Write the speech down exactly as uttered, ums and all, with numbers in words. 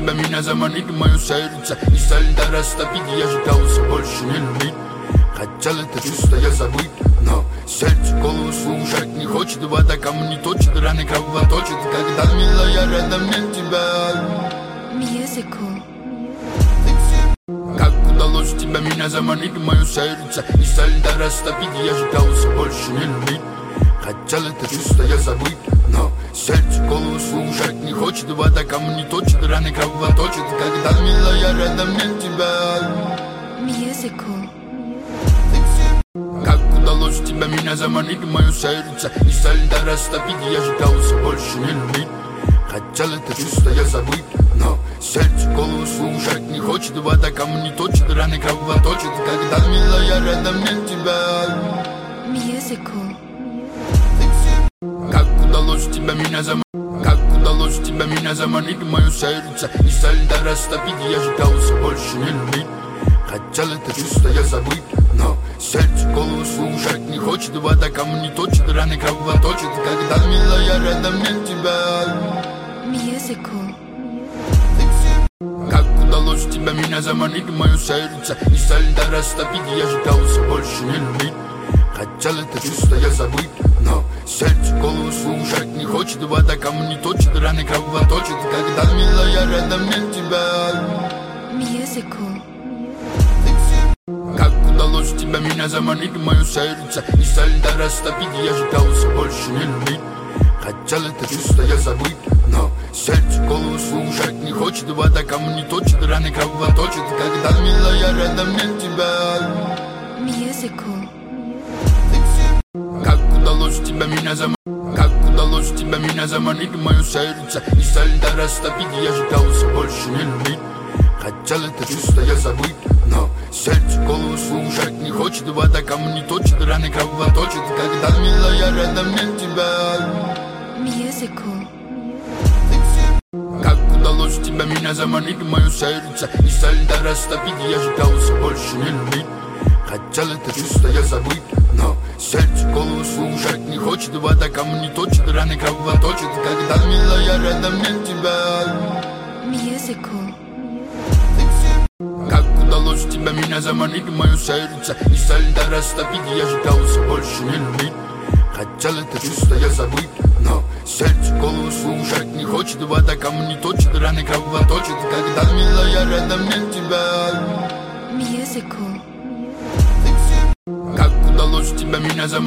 тебя меня заманить в мое сердце. И со льда растопить я ждался больше не любить. Хотел это чувство я забыть, но сердце голову слушать не хочет. Вода камни точит, раны кровоточит, когда милая рядом нет тебя. Musical. Как удалось тебя меня заманить в мое сердце. И со льда растопить я ждался больше не любить. Хотел это чувство я забыть, но сердце голову слушать не хочет. Вода камни точит, раны кровоточит, когда милая рядом нет тебя. Musical. Как удалось тебя меня заманить в мое сердце. И со льда растопить я ждался больше не любить. Хотел это чувство я забыть, но сердце голову слушать не хочет. Вода камни точит, раны кровоточит, когда милая рядом нет тебя. Musical. Как удалось тебя меня заманить, как удалось тебя меня заманить в мое сердце. И со льда растопить я ждался больше не любить. Хотел это чувство я забыть, но сердце голову слушать не хочет. Вода камни точит, раны кровоточит, когда милая рядом нет тебя. Musical. Как удалось тебя меня заманить в мое сердце. И со льда растопить я ждался больше не любить. Хотел это чувство я забыть, но сердце голову слушать не хочет. Вода камни точит, раны кровоточит, когда милая рядом нет тебя. Musical. Как удалось тебя меня заманить в мое сердце. И со льда растопить я ждался больше не любить. Хотел это чувство я забыть, но сердце голову слушать не хочет. Вода камни точит, раны кровоточит, когда милая рядом нет тебя. Musical. Как удалось тебя меня заманить, как удалось тебя меня заманить в мое сердце. И со льда растопить я ждался больше не любить. Хотел это чувство я забыть, но сердце голову слушать не хочет. Вода камни точит, раны кровоточит, когда милая рядом нет тебя. Musical. Как удалось тебя меня заманить в мое сердце. И со льда растопить я ждался больше не любить. Хотел это чувство я забыть, но сердце голову слушать не хочет. Вода камни точит, раны кровоточит, когда милая рядом нет тебя. Musical. Как удалось тебя меня заманить в мое сердце. И со льда растопить я ждался больше не любить. Хотел это чувство я забыть, но сердце голову слушать не хочет. Вода камни точит, раны кровоточит, когда милая рядом нет тебя. Musical. Как удалось тебя меня заманить.